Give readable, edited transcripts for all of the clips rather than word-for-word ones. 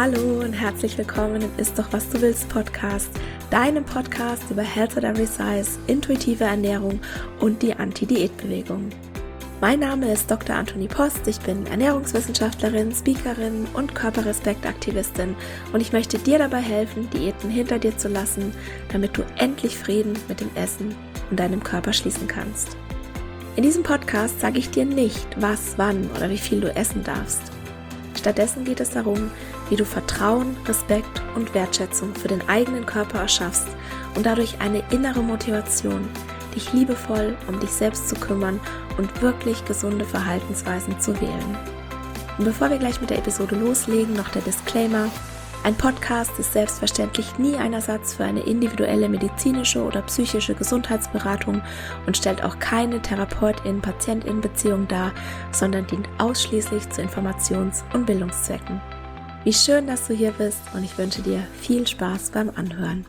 Hallo und herzlich willkommen im Ist doch was du willst Podcast, deinem Podcast über Health at Every Size, intuitive Ernährung und die Anti-Diät-Bewegung. Mein Name ist Dr. Antonie Post, ich bin Ernährungswissenschaftlerin, Speakerin und Körperrespektaktivistin und ich möchte dir dabei helfen, Diäten hinter dir zu lassen, damit du endlich Frieden mit dem Essen und deinem Körper schließen kannst. In diesem Podcast sage ich dir nicht, was, wann oder wie viel du essen darfst. Stattdessen geht es darum, wie du Vertrauen, Respekt und Wertschätzung für den eigenen Körper erschaffst und dadurch eine innere Motivation, dich liebevoll um dich selbst zu kümmern und wirklich gesunde Verhaltensweisen zu wählen. Und bevor wir gleich mit der Episode loslegen, noch der Disclaimer: Ein Podcast ist selbstverständlich nie ein Ersatz für eine individuelle medizinische oder psychische Gesundheitsberatung und stellt auch keine Therapeutin-Patientin-Beziehung dar, sondern dient ausschließlich zu Informations- und Bildungszwecken. Wie schön, dass du hier bist und ich wünsche dir viel Spaß beim Anhören.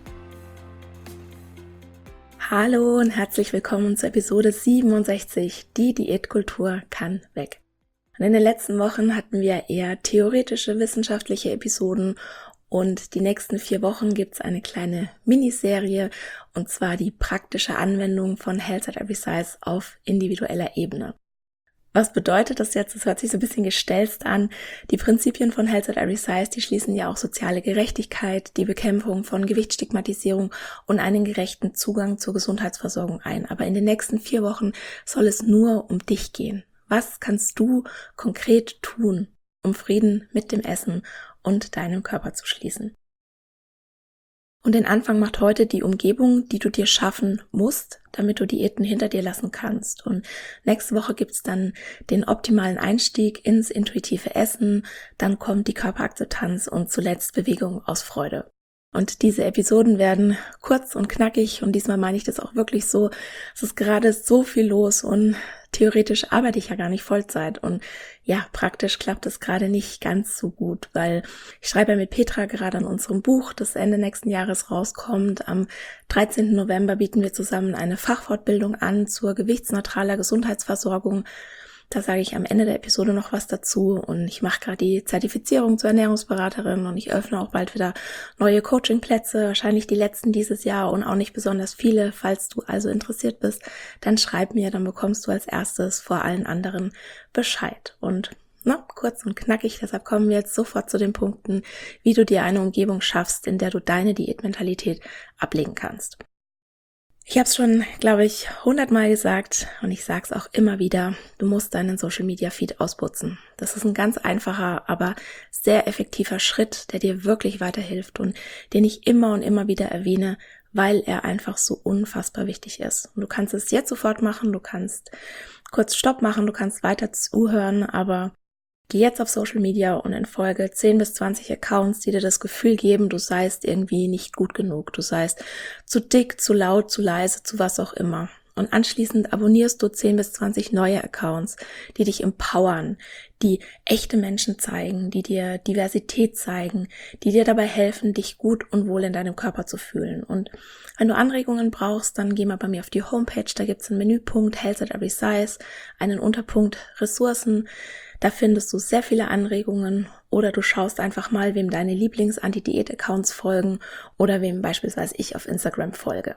Hallo und herzlich willkommen zur Episode 67, die Diätkultur kann weg. Und in den letzten Wochen hatten wir eher theoretische, wissenschaftliche Episoden und die nächsten 4 Wochen gibt es eine kleine Miniserie und zwar die praktische Anwendung von Health at Every Size auf individueller Ebene. Was bedeutet das jetzt? Das hört sich so ein bisschen gestelzt an. Die Prinzipien von Health at Every Size, die schließen ja auch soziale Gerechtigkeit, die Bekämpfung von Gewichtsstigmatisierung und einen gerechten Zugang zur Gesundheitsversorgung ein. Aber in den nächsten 4 Wochen soll es nur um dich gehen. Was kannst du konkret tun, um Frieden mit dem Essen und deinem Körper zu schließen? Und den Anfang macht heute die Umgebung, die du dir schaffen musst, damit du Diäten hinter dir lassen kannst. Und nächste Woche gibt's dann den optimalen Einstieg ins intuitive Essen, dann kommt die Körperakzeptanz und zuletzt Bewegung aus Freude. Und diese Episoden werden kurz und knackig und diesmal meine ich das auch wirklich so. Es ist gerade so viel los und theoretisch arbeite ich ja gar nicht Vollzeit und ja, praktisch klappt es gerade nicht ganz so gut, weil ich schreibe ja mit Petra gerade an unserem Buch, das Ende nächsten Jahres rauskommt. Am 13. November bieten wir zusammen eine Fachfortbildung an zur gewichtsneutraler Gesundheitsversorgung. Da sage ich am Ende der Episode noch was dazu und ich mache gerade die Zertifizierung zur Ernährungsberaterin und ich öffne auch bald wieder neue Coachingplätze, wahrscheinlich die letzten dieses Jahr und auch nicht besonders viele. Falls du also interessiert bist, dann schreib mir, dann bekommst du als erstes vor allen anderen Bescheid. Und kurz und knackig, deshalb kommen wir jetzt sofort zu den Punkten, wie du dir eine Umgebung schaffst, in der du deine Diätmentalität ablegen kannst. Ich habe es schon, glaube ich, 100-mal gesagt und ich sage es auch immer wieder, du musst deinen Social-Media-Feed ausputzen. Das ist ein ganz einfacher, aber sehr effektiver Schritt, der dir wirklich weiterhilft und den ich immer und immer wieder erwähne, weil er einfach so unfassbar wichtig ist. Und du kannst es jetzt sofort machen, du kannst kurz Stopp machen, du kannst weiter zuhören, aber geh jetzt auf Social Media und entfolge 10 bis 20 Accounts, die dir das Gefühl geben, du seist irgendwie nicht gut genug, du seist zu dick, zu laut, zu leise, zu was auch immer. Und anschließend abonnierst du 10 bis 20 neue Accounts, die dich empowern, die echte Menschen zeigen, die dir Diversität zeigen, die dir dabei helfen, dich gut und wohl in deinem Körper zu fühlen. Und wenn du Anregungen brauchst, dann geh mal bei mir auf die Homepage, da gibt's einen Menüpunkt Health at Every Size, einen Unterpunkt Ressourcen. Da findest du sehr viele Anregungen oder du schaust einfach mal, wem deine Lieblings-Anti-Diät-Accounts folgen oder wem beispielsweise ich auf Instagram folge.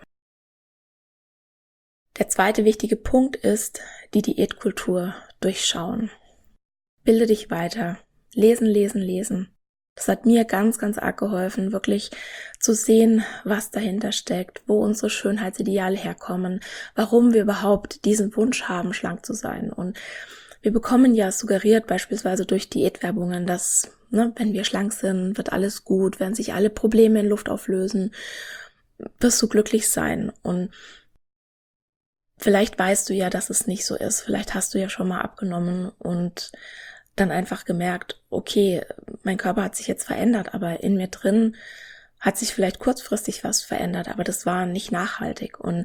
Der zweite wichtige Punkt ist die Diätkultur durchschauen. Bilde dich weiter. Lesen, lesen, lesen. Das hat mir ganz, ganz arg geholfen, wirklich zu sehen, was dahinter steckt, wo unsere Schönheitsideale herkommen, warum wir überhaupt diesen Wunsch haben, schlank zu sein. Und wir bekommen ja suggeriert beispielsweise durch Diätwerbungen, dass, wenn wir schlank sind, wird alles gut, werden sich alle Probleme in Luft auflösen, wirst du glücklich sein. Und vielleicht weißt du ja, dass es nicht so ist. Vielleicht hast du ja schon mal abgenommen und dann einfach gemerkt, okay, mein Körper hat sich jetzt verändert, aber in mir drin hat sich vielleicht kurzfristig was verändert, aber das war nicht nachhaltig. Und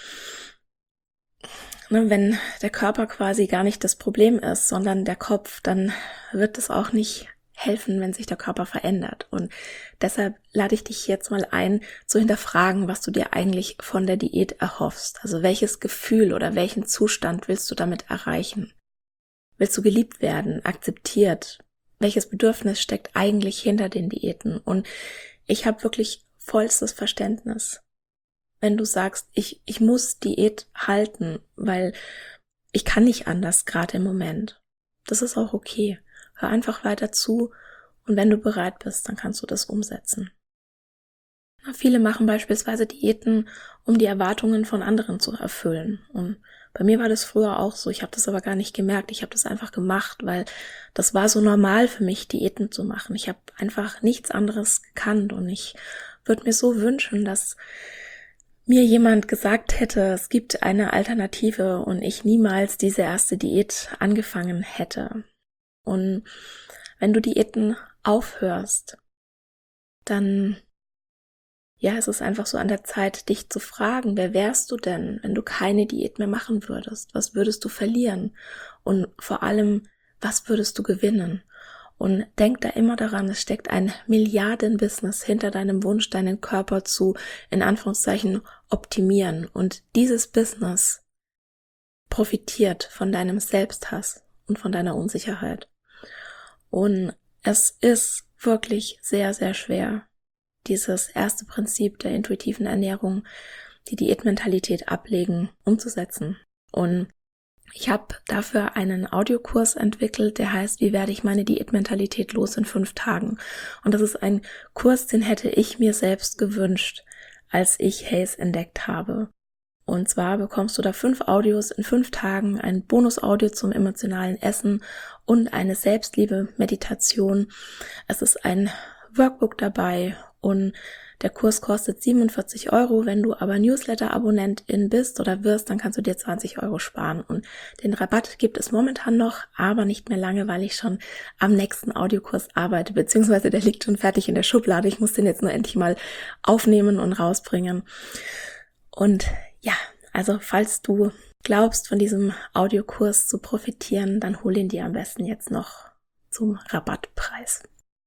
wenn der Körper quasi gar nicht das Problem ist, sondern der Kopf, dann wird es auch nicht helfen, wenn sich der Körper verändert. Und deshalb lade ich dich jetzt mal ein, zu hinterfragen, was du dir eigentlich von der Diät erhoffst. Also welches Gefühl oder welchen Zustand willst du damit erreichen? Willst du geliebt werden, akzeptiert, welches Bedürfnis steckt eigentlich hinter den Diäten. Und ich habe wirklich vollstes Verständnis, wenn du sagst, ich muss Diät halten, weil ich kann nicht anders, gerade im Moment. Das ist auch okay. Hör einfach weiter zu und wenn du bereit bist, dann kannst du das umsetzen. Viele machen beispielsweise Diäten, um die Erwartungen von anderen zu erfüllen. Und bei mir war das früher auch so. Ich habe das aber gar nicht gemerkt. Ich habe das einfach gemacht, weil das war so normal für mich, Diäten zu machen. Ich habe einfach nichts anderes gekannt und ich würde mir so wünschen, dass mir jemand gesagt hätte, es gibt eine Alternative und ich niemals diese erste Diät angefangen hätte. Und wenn du Diäten aufhörst, dann es ist einfach so an der Zeit, dich zu fragen, wer wärst du denn, wenn du keine Diät mehr machen würdest? Was würdest du verlieren? Und vor allem, was würdest du gewinnen? Und denk da immer daran, es steckt ein Milliarden-Business hinter deinem Wunsch, deinen Körper zu, in Anführungszeichen, optimieren. Und dieses Business profitiert von deinem Selbsthass und von deiner Unsicherheit. Und es ist wirklich sehr, sehr schwer, dieses erste Prinzip der intuitiven Ernährung, die Diätmentalität ablegen, umzusetzen. Und ich habe dafür einen Audiokurs entwickelt, der heißt, wie werde ich meine Diätmentalität los in 5 Tagen? Und das ist ein Kurs, den hätte ich mir selbst gewünscht, als ich Haze entdeckt habe. Und zwar bekommst du da 5 Audios in 5 Tagen, ein Bonusaudio zum emotionalen Essen und eine Selbstliebe-Meditation. Es ist ein Workbook dabei und der Kurs kostet 47 €. Wenn du aber Newsletter-Abonnentin bist oder wirst, dann kannst du dir 20 € sparen. Und den Rabatt gibt es momentan noch, aber nicht mehr lange, weil ich schon am nächsten Audiokurs arbeite, beziehungsweise der liegt schon fertig in der Schublade. Ich muss den jetzt nur endlich mal aufnehmen und rausbringen. Und ja, also falls du glaubst, von diesem Audiokurs zu profitieren, dann hol ihn dir am besten jetzt noch zum Rabattpreis.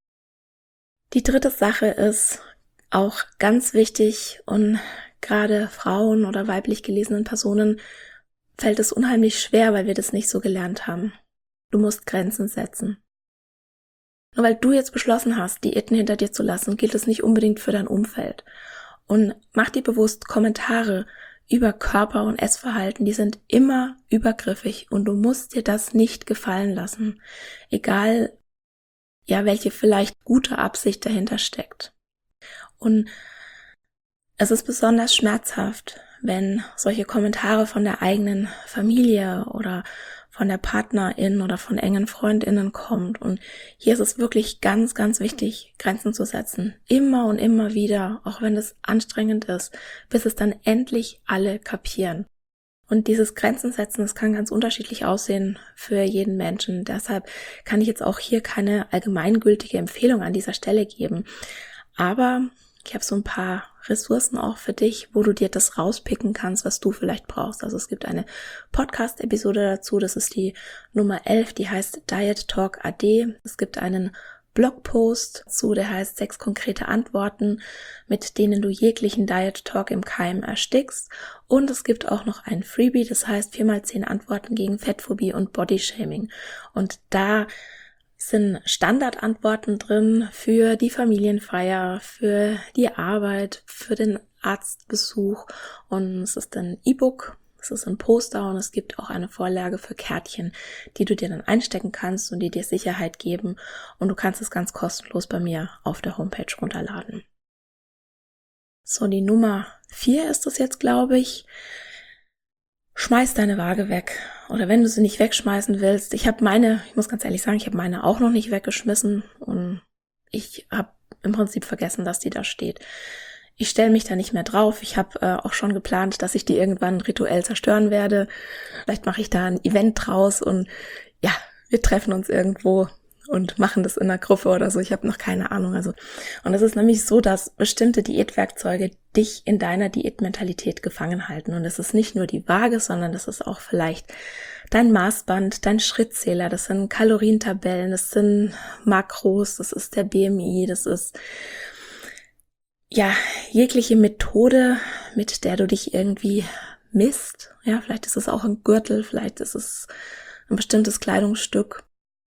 Die dritte Sache ist auch ganz wichtig und gerade Frauen oder weiblich gelesenen Personen fällt es unheimlich schwer, weil wir das nicht so gelernt haben. Du musst Grenzen setzen. Nur weil du jetzt beschlossen hast, Diäten hinter dir zu lassen, gilt es nicht unbedingt für dein Umfeld. Und mach dir bewusst, Kommentare über Körper- und Essverhalten, die sind immer übergriffig und du musst dir das nicht gefallen lassen. Egal, welche vielleicht gute Absicht dahinter steckt. Und es ist besonders schmerzhaft, wenn solche Kommentare von der eigenen Familie oder von der Partnerin oder von engen FreundInnen kommt. Und hier ist es wirklich ganz, ganz wichtig, Grenzen zu setzen. Immer und immer wieder, auch wenn es anstrengend ist, bis es dann endlich alle kapieren. Und dieses Grenzen setzen, das kann ganz unterschiedlich aussehen für jeden Menschen. Deshalb kann ich jetzt auch hier keine allgemeingültige Empfehlung an dieser Stelle geben. Aber ich habe so ein paar Ressourcen auch für dich, wo du dir das rauspicken kannst, was du vielleicht brauchst. Also es gibt eine Podcast-Episode dazu, das ist die Nummer 11, die heißt Diet Talk AD. Es gibt einen Blogpost dazu, der heißt 6 konkrete Antworten, mit denen du jeglichen Diet Talk im Keim erstickst. Und es gibt auch noch ein Freebie, das heißt 4x10 Antworten gegen Fettphobie und Bodyshaming. Und da sind Standardantworten drin für die Familienfeier, für die Arbeit, für den Arztbesuch. Und es ist ein E-Book. Es ist ein Poster und es gibt auch eine Vorlage für Kärtchen, die du dir dann einstecken kannst und die dir Sicherheit geben. Und du kannst es ganz kostenlos bei mir auf der Homepage runterladen. So, die Nummer 4 ist es jetzt, glaube ich. Schmeiß deine Waage weg. Oder wenn du sie nicht wegschmeißen willst. Ich muss ganz ehrlich sagen, ich habe meine auch noch nicht weggeschmissen. Und ich habe im Prinzip vergessen, dass die da steht. Ich stelle mich da nicht mehr drauf. Ich habe auch schon geplant, dass ich die irgendwann rituell zerstören werde. Vielleicht mache ich da ein Event draus und wir treffen uns irgendwo und machen das in einer Gruppe oder so. Ich habe noch keine Ahnung. Und es ist nämlich so, dass bestimmte Diätwerkzeuge dich in deiner Diätmentalität gefangen halten. Und es ist nicht nur die Waage, sondern das ist auch vielleicht dein Maßband, dein Schrittzähler, das sind Kalorientabellen, das sind Makros, das ist der BMI, das ist jegliche Methode, mit der du dich irgendwie misst. Ja, vielleicht ist es auch ein Gürtel, vielleicht ist es ein bestimmtes Kleidungsstück.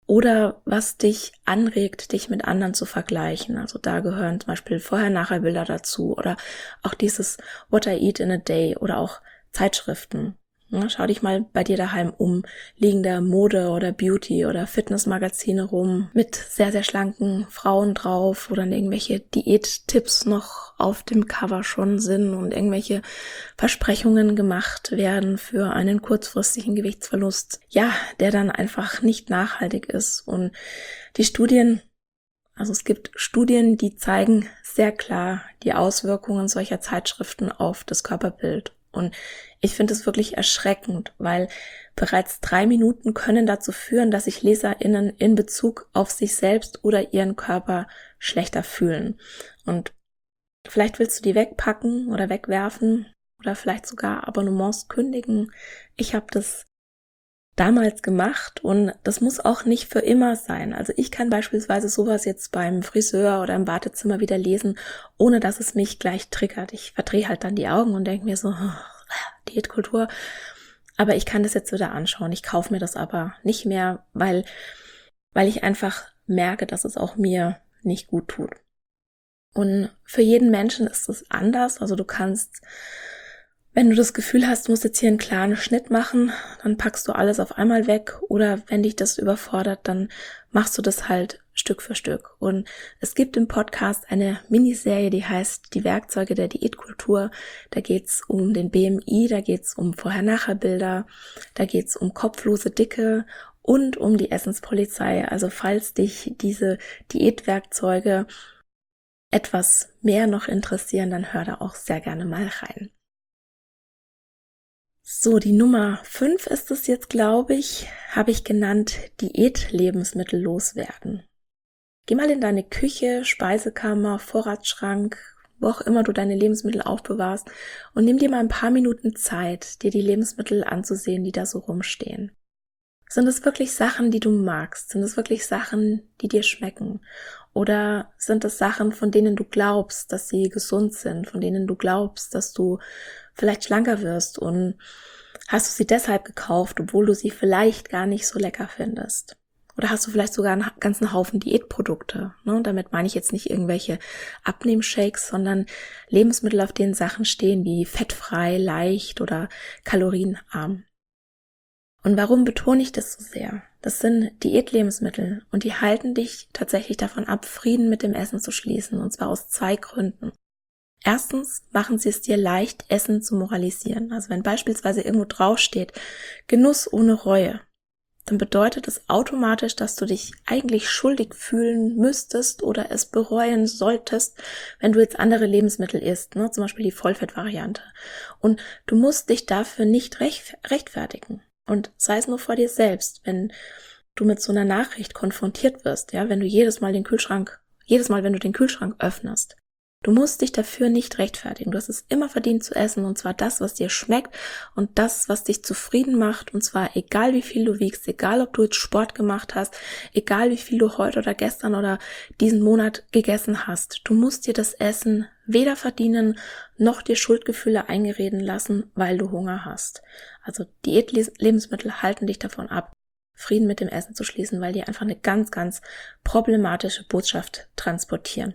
oder was dich anregt, dich mit anderen zu vergleichen. Also da gehören zum Beispiel Vorher-Nachher-Bilder dazu oder auch dieses What I Eat in a Day oder auch Zeitschriften. Ja, schau dich mal bei dir daheim um, liegen da Mode oder Beauty oder Fitnessmagazine rum mit sehr, sehr schlanken Frauen drauf, wo dann irgendwelche Diättipps noch auf dem Cover schon sind und irgendwelche Versprechungen gemacht werden für einen kurzfristigen Gewichtsverlust, ja, der dann einfach nicht nachhaltig ist. Und die Studien, also es gibt Studien, die zeigen sehr klar die Auswirkungen solcher Zeitschriften auf das Körperbild. Und ich finde es wirklich erschreckend, weil bereits 3 Minuten können dazu führen, dass sich LeserInnen in Bezug auf sich selbst oder ihren Körper schlechter fühlen. Und vielleicht willst du die wegpacken oder wegwerfen oder vielleicht sogar Abonnements kündigen. Ich habe das damals gemacht und das muss auch nicht für immer sein. Also ich kann beispielsweise sowas jetzt beim Friseur oder im Wartezimmer wieder lesen, ohne dass es mich gleich triggert. Ich verdrehe halt dann die Augen und denke mir so, Diätkultur. Aber ich kann das jetzt wieder anschauen. Ich kaufe mir das aber nicht mehr, weil ich einfach merke, dass es auch mir nicht gut tut. Und für jeden Menschen ist es anders. Also du kannst, wenn du das Gefühl hast, du musst jetzt hier einen klaren Schnitt machen, dann packst du alles auf einmal weg. Oder wenn dich das überfordert, dann machst du das halt Stück für Stück. Und es gibt im Podcast eine Miniserie, die heißt Die Werkzeuge der Diätkultur. Da geht's um den BMI, da geht's um Vorher-Nachher-Bilder, da geht's um kopflose Dicke und um die Essenspolizei. Also falls dich diese Diätwerkzeuge etwas mehr noch interessieren, dann hör da auch sehr gerne mal rein. So, die Nummer 5 ist es jetzt, glaube ich, habe ich genannt, Diätlebensmittel loswerden. Geh mal in deine Küche, Speisekammer, Vorratsschrank, wo auch immer du deine Lebensmittel aufbewahrst und nimm dir mal ein paar Minuten Zeit, dir die Lebensmittel anzusehen, die da so rumstehen. Sind es wirklich Sachen, die du magst? Sind es wirklich Sachen, die dir schmecken? Oder sind es Sachen, von denen du glaubst, dass sie gesund sind, von denen du glaubst, dass du vielleicht schlanker wirst und hast du sie deshalb gekauft, obwohl du sie vielleicht gar nicht so lecker findest? Oder hast du vielleicht sogar einen ganzen Haufen Diätprodukte? Ne? Damit meine ich jetzt nicht irgendwelche Abnehmshakes, sondern Lebensmittel, auf denen Sachen stehen wie fettfrei, leicht oder kalorienarm. Und warum betone ich das so sehr? Das sind Diätlebensmittel und die halten dich tatsächlich davon ab, Frieden mit dem Essen zu schließen, und zwar aus 2 Gründen. Erstens machen sie es dir leicht, Essen zu moralisieren. Also wenn beispielsweise irgendwo draufsteht, Genuss ohne Reue, dann bedeutet es automatisch, dass du dich eigentlich schuldig fühlen müsstest oder es bereuen solltest, wenn du jetzt andere Lebensmittel isst, ne? Zum Beispiel die Vollfettvariante. Und du musst dich dafür nicht rechtfertigen. Und sei es nur vor dir selbst, wenn du mit so einer Nachricht konfrontiert wirst, ja, wenn du jedes Mal, wenn du den Kühlschrank öffnest. Du musst dich dafür nicht rechtfertigen. Du hast es immer verdient zu essen, und zwar das, was dir schmeckt und das, was dich zufrieden macht, und zwar egal wie viel du wiegst, egal ob du jetzt Sport gemacht hast, egal wie viel du heute oder gestern oder diesen Monat gegessen hast. Du musst dir das Essen weder verdienen, noch dir Schuldgefühle eingereden lassen, weil du Hunger hast. Also Diätlebensmittel halten dich davon ab, Frieden mit dem Essen zu schließen, weil die einfach eine ganz, ganz problematische Botschaft transportieren.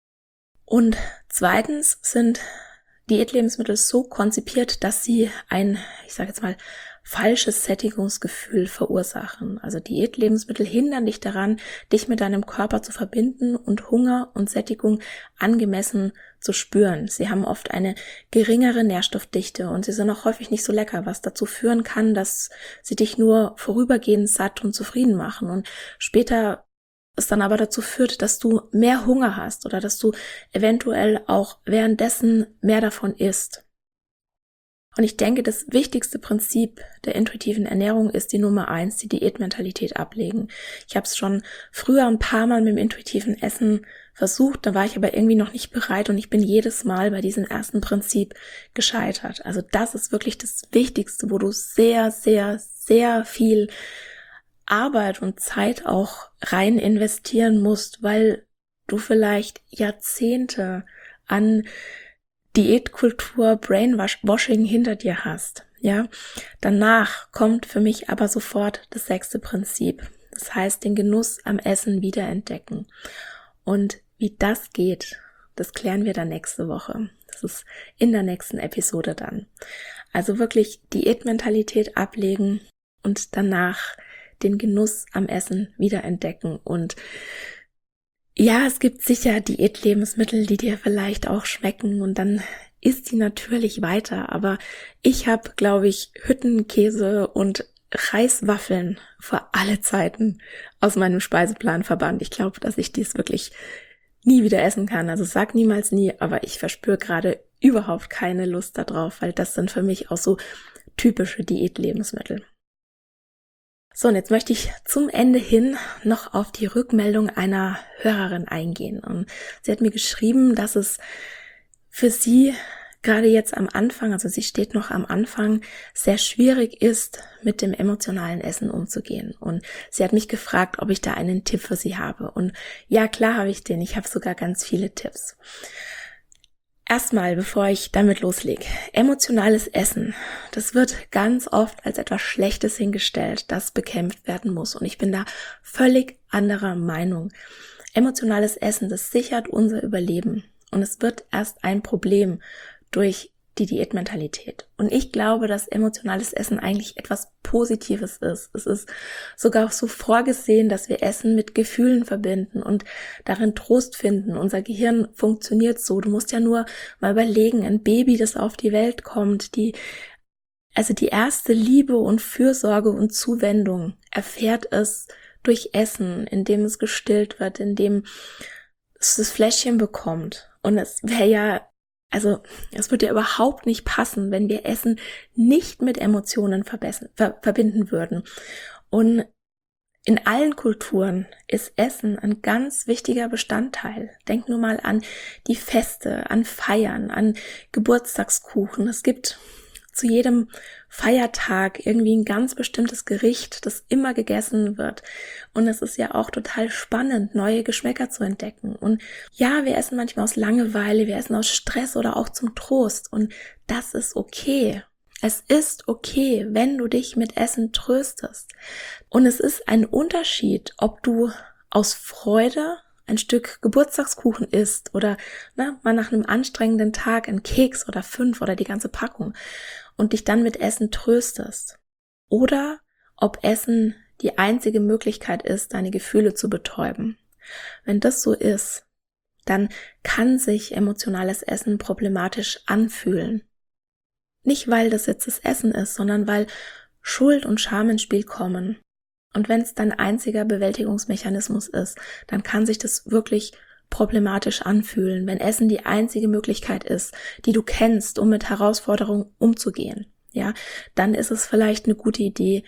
Und zweitens sind Diätlebensmittel so konzipiert, dass sie ein, ich sage jetzt mal, falsches Sättigungsgefühl verursachen. Also Diätlebensmittel hindern dich daran, dich mit deinem Körper zu verbinden und Hunger und Sättigung angemessen zu spüren. Sie haben oft eine geringere Nährstoffdichte und sie sind auch häufig nicht so lecker, was dazu führen kann, dass sie dich nur vorübergehend satt und zufrieden machen und später es dann aber dazu führt, dass du mehr Hunger hast oder dass du eventuell auch währenddessen mehr davon isst. Und ich denke, das wichtigste Prinzip der intuitiven Ernährung ist die Nummer 1, die Diätmentalität ablegen. Ich habe es schon früher ein paar Mal mit dem intuitiven Essen versucht, da war ich aber irgendwie noch nicht bereit und ich bin jedes Mal bei diesem ersten Prinzip gescheitert. Also das ist wirklich das Wichtigste, wo du sehr, sehr, sehr viel Arbeit und Zeit auch rein investieren musst, weil du vielleicht Jahrzehnte an Diätkultur, Brainwashing hinter dir hast. Ja, danach kommt für mich aber sofort das 6. Prinzip. Das heißt, den Genuss am Essen wiederentdecken. Und wie das geht, das klären wir dann nächste Woche. Das ist in der nächsten Episode dann. Also wirklich Diätmentalität ablegen und danach den Genuss am Essen wiederentdecken. Und ja, es gibt sicher Diätlebensmittel, die dir vielleicht auch schmecken und dann isst die natürlich weiter. Aber ich habe, glaube ich, Hüttenkäse und Reiswaffeln für alle Zeiten aus meinem Speiseplan verbannt. Ich glaube, dass ich dies wirklich nie wieder essen kann. Also sag niemals nie, aber ich verspüre gerade überhaupt keine Lust darauf, weil das sind für mich auch so typische Diätlebensmittel. So, und jetzt möchte ich zum Ende hin noch auf die Rückmeldung einer Hörerin eingehen. Und sie hat mir geschrieben, dass es für sie gerade jetzt am Anfang, also sie steht noch am Anfang, sehr schwierig ist, mit dem emotionalen Essen umzugehen. Und sie hat mich gefragt, ob ich da einen Tipp für sie habe. Und ja, klar habe ich den. Ich habe sogar ganz viele Tipps. Erstmal, bevor ich damit loslege, emotionales Essen, das wird ganz oft als etwas Schlechtes hingestellt, das bekämpft werden muss. Und ich bin da völlig anderer Meinung. Emotionales Essen, das sichert unser Überleben. Und es wird erst ein Problem durch die Diätmentalität. Und ich glaube, dass emotionales Essen eigentlich etwas Positives ist. Es ist sogar auch so vorgesehen, dass wir Essen mit Gefühlen verbinden und darin Trost finden. Unser Gehirn funktioniert so. Du musst ja nur mal überlegen, ein Baby, das auf die Welt kommt, die erste Liebe und Fürsorge und Zuwendung erfährt es durch Essen, indem es gestillt wird, indem es das Fläschchen bekommt. Und es würde ja überhaupt nicht passen, wenn wir Essen nicht mit Emotionen verbinden würden. Und in allen Kulturen ist Essen ein ganz wichtiger Bestandteil. Denk nur mal an die Feste, an Feiern, an Geburtstagskuchen. Es gibt zu jedem Feiertag irgendwie ein ganz bestimmtes Gericht, das immer gegessen wird. Und es ist ja auch total spannend, neue Geschmäcker zu entdecken. Und ja, wir essen manchmal aus Langeweile, wir essen aus Stress oder auch zum Trost. Und das ist okay. Es ist okay, wenn du dich mit Essen tröstest. Und es ist ein Unterschied, ob du aus Freude ein Stück Geburtstagskuchen isst oder mal nach einem anstrengenden Tag einen Keks oder 5 oder die ganze Packung und dich dann mit Essen tröstest. Oder ob Essen die einzige Möglichkeit ist, deine Gefühle zu betäuben. Wenn das so ist, dann kann sich emotionales Essen problematisch anfühlen. Nicht, weil das jetzt das Essen ist, sondern weil Schuld und Scham ins Spiel kommen. Und wenn es dein einziger Bewältigungsmechanismus ist, dann kann sich das wirklich problematisch anfühlen, wenn Essen die einzige Möglichkeit ist, die du kennst, um mit Herausforderungen umzugehen. Ja, dann ist es vielleicht eine gute Idee,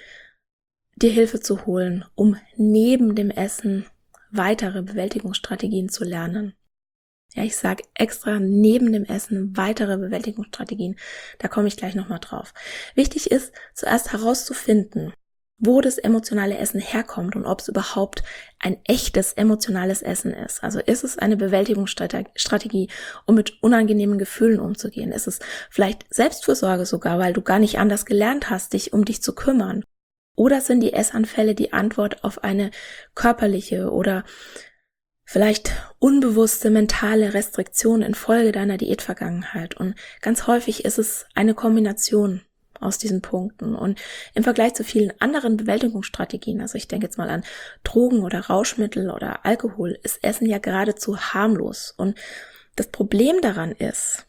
dir Hilfe zu holen, um neben dem Essen weitere Bewältigungsstrategien zu lernen. Ja, ich sage extra neben dem Essen weitere Bewältigungsstrategien. Da komme ich gleich nochmal drauf. Wichtig ist, zuerst herauszufinden, wo das emotionale Essen herkommt und ob es überhaupt ein echtes emotionales Essen ist. Also ist es eine Bewältigungsstrategie, um mit unangenehmen Gefühlen umzugehen? Ist es vielleicht Selbstfürsorge sogar, weil du gar nicht anders gelernt hast, dich um dich zu kümmern? Oder sind die Essanfälle die Antwort auf eine körperliche oder vielleicht unbewusste mentale Restriktion infolge deiner Diätvergangenheit? Und ganz häufig ist es eine Kombination aus diesen Punkten. Und im Vergleich zu vielen anderen Bewältigungsstrategien, also ich denke jetzt mal an Drogen oder Rauschmittel oder Alkohol, ist Essen ja geradezu harmlos. Und das Problem daran ist,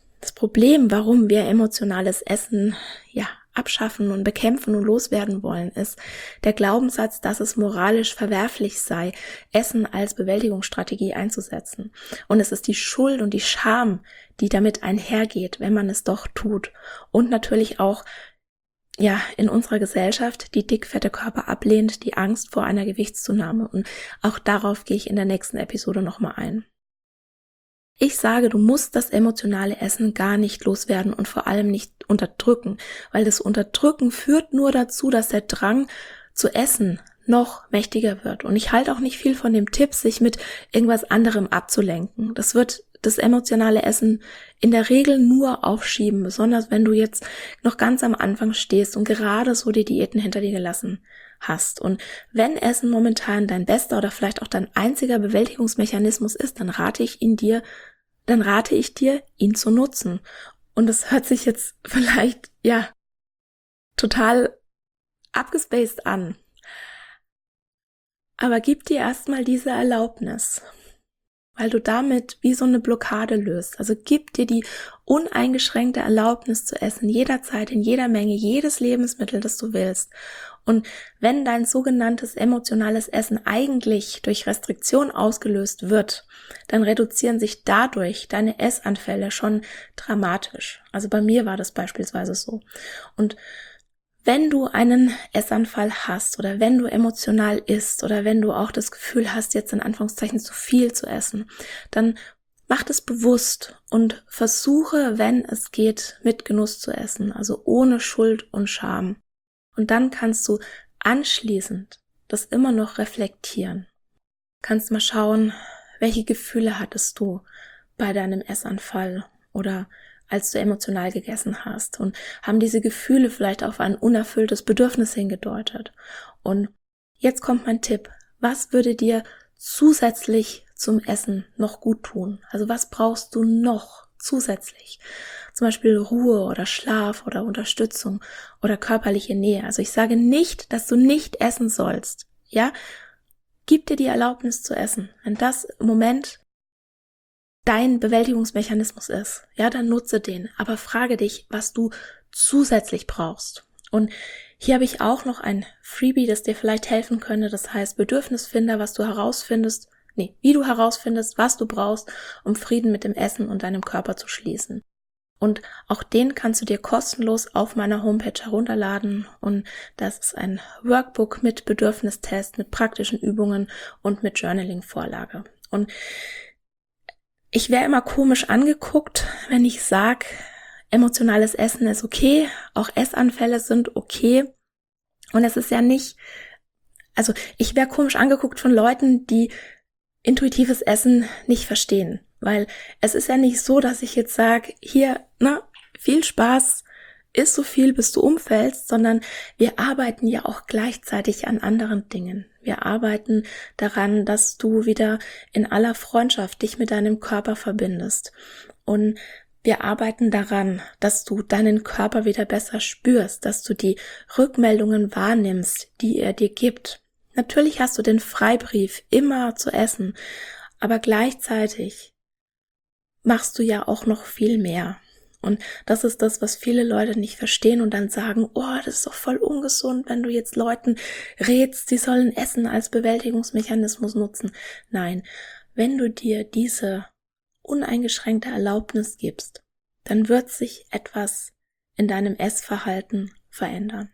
warum wir emotionales Essen abschaffen und bekämpfen und loswerden wollen, ist der Glaubenssatz, dass es moralisch verwerflich sei, Essen als Bewältigungsstrategie einzusetzen. Und es ist die Schuld und die Scham, die damit einhergeht, wenn man es doch tut. Und natürlich auch in unserer Gesellschaft die dickfette Körper ablehnt, die Angst vor einer Gewichtszunahme. Und auch darauf gehe ich in der nächsten Episode nochmal ein. Ich sage, du musst das emotionale Essen gar nicht loswerden und vor allem nicht unterdrücken, weil das Unterdrücken führt nur dazu, dass der Drang zu essen noch mächtiger wird. Und ich halte auch nicht viel von dem Tipp, sich mit irgendwas anderem abzulenken. Das wird das emotionale Essen in der Regel nur aufschieben, besonders wenn du jetzt noch ganz am Anfang stehst und gerade so die Diäten hinter dir gelassen hast. Und wenn Essen momentan dein bester oder vielleicht auch dein einziger Bewältigungsmechanismus ist, dann rate ich dir, ihn zu nutzen. Und das hört sich jetzt vielleicht, total abgespaced an. Aber gib dir erstmal diese Erlaubnis, weil du damit wie so eine Blockade löst. Also gib dir die uneingeschränkte Erlaubnis zu essen, jederzeit, in jeder Menge, jedes Lebensmittel, das du willst. Und wenn dein sogenanntes emotionales Essen eigentlich durch Restriktion ausgelöst wird, dann reduzieren sich dadurch deine Essanfälle schon dramatisch. Also bei mir war das beispielsweise so. Und wenn du einen Essanfall hast oder wenn du emotional isst oder wenn du auch das Gefühl hast, jetzt in Anführungszeichen zu viel zu essen, dann mach das bewusst und versuche, wenn es geht, mit Genuss zu essen, also ohne Schuld und Scham. Und dann kannst du anschließend das immer noch reflektieren. Kannst mal schauen, welche Gefühle hattest du bei deinem Essanfall oder als du emotional gegessen hast, und haben diese Gefühle vielleicht auf ein unerfülltes Bedürfnis hingedeutet. Und jetzt kommt mein Tipp. Was würde dir zusätzlich zum Essen noch gut tun? Also was brauchst du noch zusätzlich? Zum Beispiel Ruhe oder Schlaf oder Unterstützung oder körperliche Nähe. Also ich sage nicht, dass du nicht essen sollst. Ja, gib dir die Erlaubnis zu essen. Wenn das im Moment dein Bewältigungsmechanismus ist, ja, dann nutze den. Aber frage dich, was du zusätzlich brauchst. Und hier habe ich auch noch ein Freebie, das dir vielleicht helfen könnte. Das heißt Bedürfnisfinder, wie du herausfindest, was du brauchst, um Frieden mit dem Essen und deinem Körper zu schließen. Und auch den kannst du dir kostenlos auf meiner Homepage herunterladen. Und das ist ein Workbook mit Bedürfnistest, mit praktischen Übungen und mit Journaling-Vorlage. Und ich wäre immer komisch angeguckt, wenn ich sage, emotionales Essen ist okay, auch Essanfälle sind okay. Und es ist ja nicht, also ich wäre komisch angeguckt von Leuten, die intuitives Essen nicht verstehen. Weil es ist ja nicht so, dass ich jetzt sage, hier, viel Spaß, iss so viel, bis du umfällst, sondern wir arbeiten ja auch gleichzeitig an anderen Dingen. Wir arbeiten daran, dass du wieder in aller Freundschaft dich mit deinem Körper verbindest. Und wir arbeiten daran, dass du deinen Körper wieder besser spürst, dass du die Rückmeldungen wahrnimmst, die er dir gibt. Natürlich hast du den Freibrief, immer zu essen, aber gleichzeitig machst du ja auch noch viel mehr. Und das ist das, was viele Leute nicht verstehen und dann sagen, oh, das ist doch voll ungesund, wenn du jetzt Leuten rätst, sie sollen Essen als Bewältigungsmechanismus nutzen. Nein, wenn du dir diese uneingeschränkte Erlaubnis gibst, dann wird sich etwas in deinem Essverhalten verändern.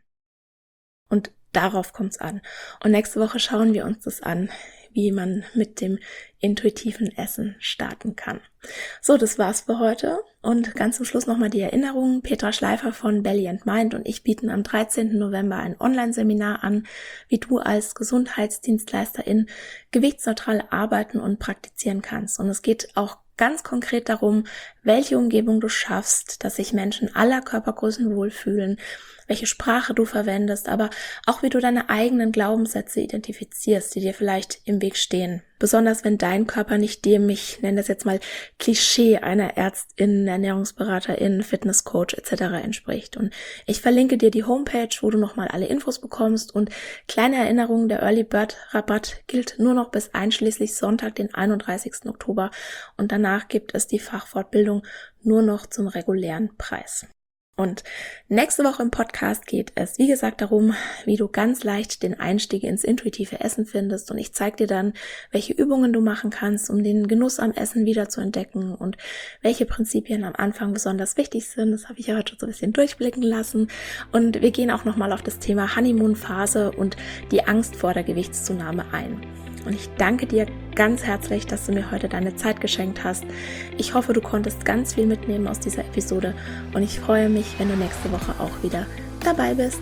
Und darauf kommt's an. Und nächste Woche schauen wir uns das an, wie man mit dem intuitiven Essen starten kann. So, das war's für heute. Und ganz zum Schluss nochmal die Erinnerung. Petra Schleifer von Belly and Mind und ich bieten am 13. November ein Online-Seminar an, wie du als Gesundheitsdienstleisterin gewichtsneutral arbeiten und praktizieren kannst. Und es geht auch ganz konkret darum, welche Umgebung du schaffst, dass sich Menschen aller Körpergrößen wohlfühlen, welche Sprache du verwendest, aber auch wie du deine eigenen Glaubenssätze identifizierst, die dir vielleicht im Weg stehen. Besonders wenn dein Körper nicht dem, ich nenne das jetzt mal Klischee einer Ärztin, Ernährungsberaterin, Fitnesscoach etc. entspricht. Und ich verlinke dir die Homepage, wo du nochmal alle Infos bekommst, und kleine Erinnerung, der Early Bird Rabatt gilt nur noch bis einschließlich Sonntag, den 31. Oktober, und danach gibt es die Fachfortbildung nur noch zum regulären Preis. Und nächste Woche im Podcast geht es, wie gesagt, darum, wie du ganz leicht den Einstieg ins intuitive Essen findest. Und ich zeige dir dann, welche Übungen du machen kannst, um den Genuss am Essen wieder zu entdecken und welche Prinzipien am Anfang besonders wichtig sind. Das habe ich ja heute so ein bisschen durchblicken lassen. Und wir gehen auch nochmal auf das Thema Honeymoon-Phase und die Angst vor der Gewichtszunahme ein. Und ich danke dir ganz herzlich, dass du mir heute deine Zeit geschenkt hast. Ich hoffe, du konntest ganz viel mitnehmen aus dieser Episode und ich freue mich, wenn du nächste Woche auch wieder dabei bist.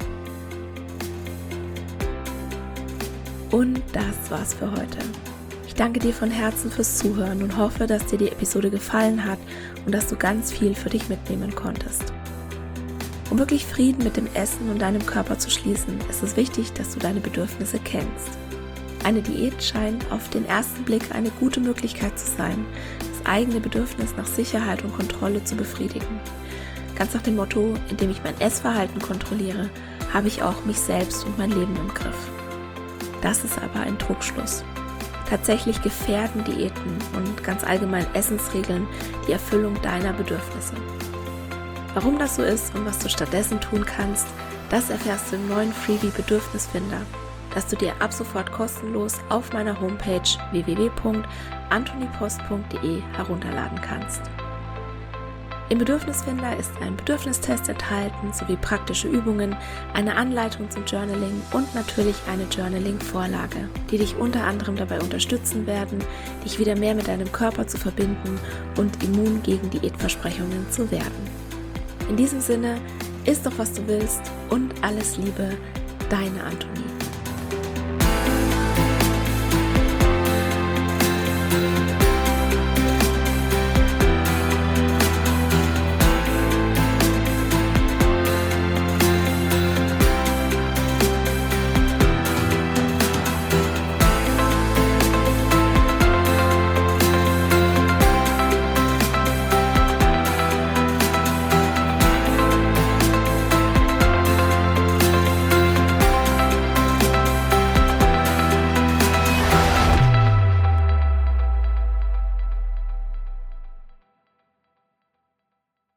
Und das war's für heute. Ich danke dir von Herzen fürs Zuhören und hoffe, dass dir die Episode gefallen hat und dass du ganz viel für dich mitnehmen konntest. Um wirklich Frieden mit dem Essen und deinem Körper zu schließen, ist es wichtig, dass du deine Bedürfnisse kennst. Eine Diät scheint auf den ersten Blick eine gute Möglichkeit zu sein, das eigene Bedürfnis nach Sicherheit und Kontrolle zu befriedigen. Ganz nach dem Motto, indem ich mein Essverhalten kontrolliere, habe ich auch mich selbst und mein Leben im Griff. Das ist aber ein Trugschluss. Tatsächlich gefährden Diäten und ganz allgemein Essensregeln die Erfüllung deiner Bedürfnisse. Warum das so ist und was du stattdessen tun kannst, das erfährst du im neuen Freebie Bedürfnisfinder, das du dir ab sofort kostenlos auf meiner Homepage www.antonipost.de herunterladen kannst. Im Bedürfnisfinder ist ein Bedürfnistest enthalten sowie praktische Übungen, eine Anleitung zum Journaling und natürlich eine Journaling-Vorlage, die dich unter anderem dabei unterstützen werden, dich wieder mehr mit deinem Körper zu verbinden und immun gegen Diätversprechungen zu werden. In diesem Sinne, iss doch was du willst und alles Liebe, deine Antonie.